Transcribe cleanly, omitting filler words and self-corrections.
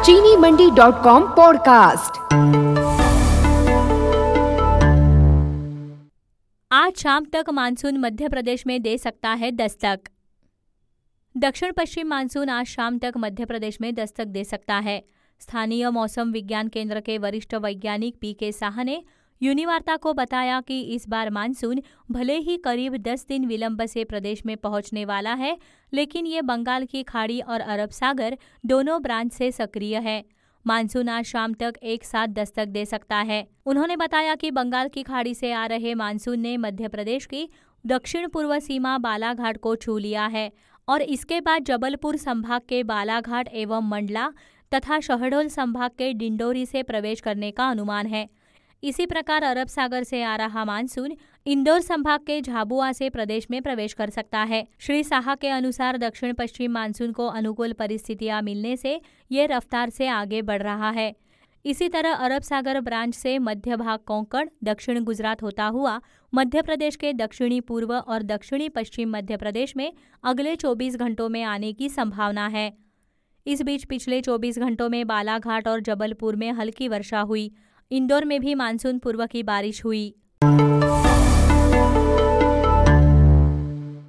चीनी मंडी.com पॉडकास्ट। आज शाम तक मानसून मध्य प्रदेश में दे सकता है दस्तक। दक्षिण पश्चिम मानसून आज शाम तक मध्य प्रदेश में दस्तक दे सकता है। स्थानीय मौसम विज्ञान केंद्र के वरिष्ठ वैज्ञानिक पी.के. साहा ने यूनिवार्ता को बताया कि इस बार मानसून भले ही करीब 10 दिन विलंब से प्रदेश में पहुंचने वाला है, लेकिन ये बंगाल की खाड़ी और अरब सागर दोनों ब्रांच से सक्रिय है। मानसून आज शाम तक एक साथ दस्तक दे सकता है। उन्होंने बताया कि बंगाल की खाड़ी से आ रहे मानसून ने मध्य प्रदेश की दक्षिण पूर्व सीमा बालाघाट को छू लिया है और इसके बाद जबलपुर संभाग के बालाघाट एवं मंडला तथा शहडोल संभाग के डिंडोरी से प्रवेश करने का अनुमान है। इसी प्रकार अरब सागर से आ रहा मानसून इंदौर संभाग के झाबुआ से प्रदेश में प्रवेश कर सकता है। श्री साहा के अनुसार दक्षिण पश्चिम मानसून को अनुकूल परिस्थितियां मिलने से ये रफ्तार से आगे बढ़ रहा है। इसी तरह अरब सागर ब्रांच से मध्य भाग कोंकण, दक्षिण गुजरात होता हुआ मध्य प्रदेश के दक्षिणी पूर्व और दक्षिणी पश्चिम मध्य प्रदेश में अगले 24 घंटों में आने की संभावना है। इस बीच पिछले 24 घंटों में बालाघाट और जबलपुर में हल्की वर्षा हुई। इंदौर में भी मानसून पूर्व की बारिश हुई।